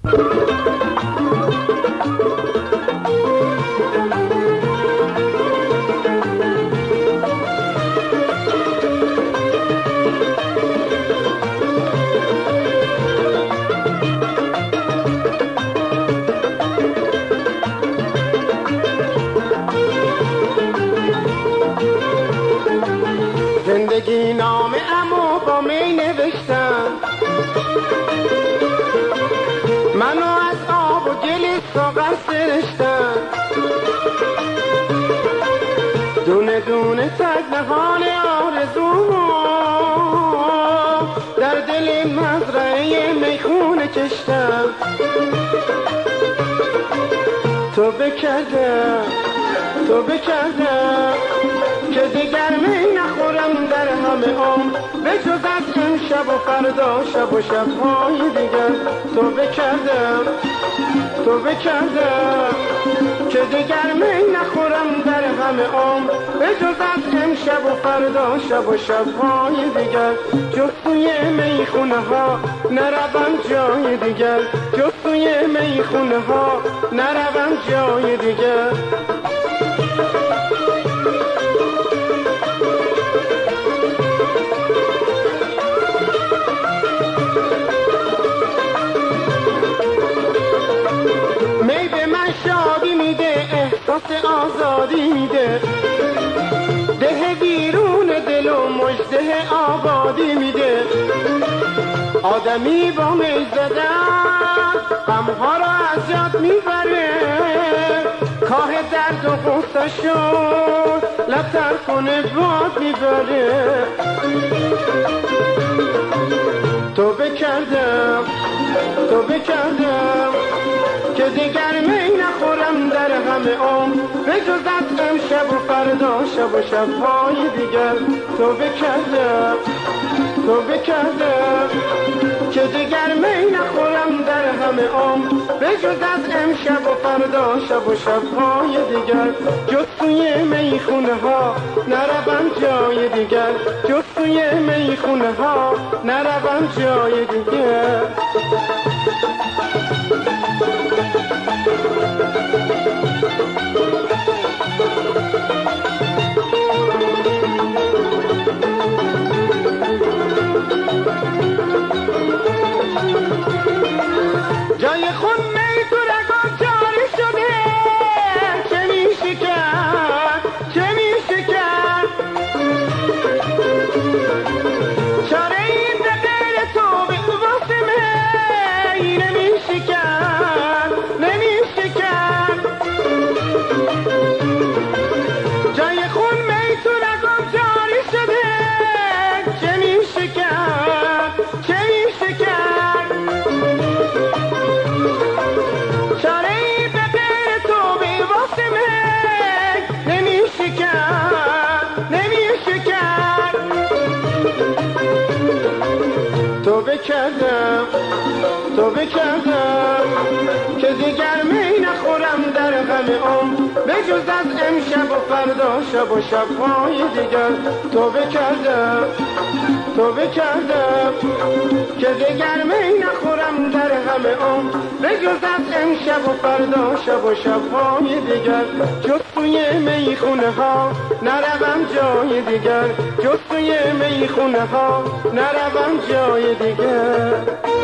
زندگی نامه امو با می نوشتم، منو از آب و گل ساغر سرشتم، دونه دونه تک نهان آرزو در دل مزرعه میخونه کشتم. تو بکردم که دیگر می نخورم در همه عمر، به جز از امشب و فردا شب و شبهای دیگر. تو بکردم که دیگر می نخورم در همه عمر، به جز از امشب و فردا شب و شبهای دیگر. جز توی میخونه ها نروم جای دیگر، جز توی میخونه ها نروم جای دیگر. می به من شادی میده، احساس آزادی میده، ده بیرون دل و مژده آبادی میده. آدمی با می زدن غمها را از یاد میبره، کاه درد و غصه‌شو لبتر کنه باد میبره. تو بکردم که دیگر می نخورم در همه عمر، به جز از امشب و فردا شب و شبهای دیگر. تو بکردم که دیگر می نخورم در همه عمر، به جز از امشب و فردا شب و شبهای دیگر. جز توی میخونه ها نروم جای دیگر، جز توی میخونه ها نروم جای دیگر. جای خون می تو رگم جاری شده، چه میشه کرد چاره این به غیر تو به واسه می نمیشه کرد جای خون می تو رگم جاری شده، چه میشه کرد چاره به غیر تو به واسه من نمیشه کرد تو بکردم که دیگر می نخورم در غم عمر، به جز از امشب و فردا شب و شبهای دیگر. تو بکردم که دیگر می نخورم در همه عمر، به جز از امشب و فردا شب و شبهای دیگر. جز توی میخونه ها نروم جای دیگر، جز توی میخونه ها نروم جای دیگر.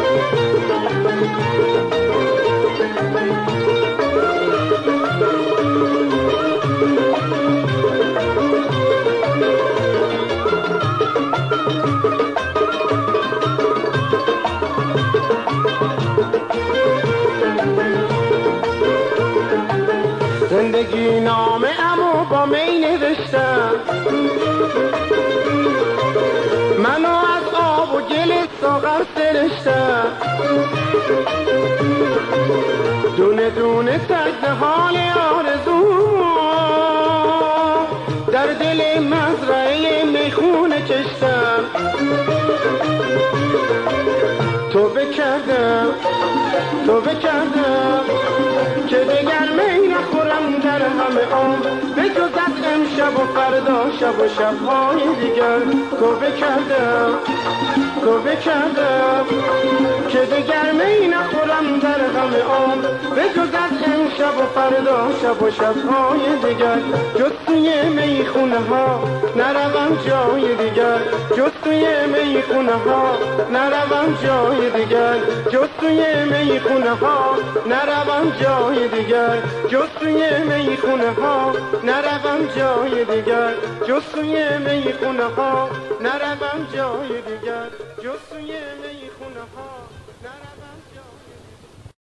زندگی نامه امو با می نوشتم، منو از آب و گل ساغر سرشتم، دونه دونه تک نهال آرزو در دل مزرعه میخونه کشتم. تو بکردم که دیگر می نخورم در همه عمر، به جز از امشب و فردا شب و شبهای دیگر. تو بکردم که دیگر می نخورم در همه همه عمر به جز از امشب و فردا شب و شبهای دیگر جز توی میخونه ها نروم جای دیگر جز توی میخونه ها نروم جای دیگر جز توی میخونه ها نروم جای دیگر جز توی میخونه ها نروم جای دیگر جز توی میخونه ها نروم جای دیگر جز توی میخونه ها نروم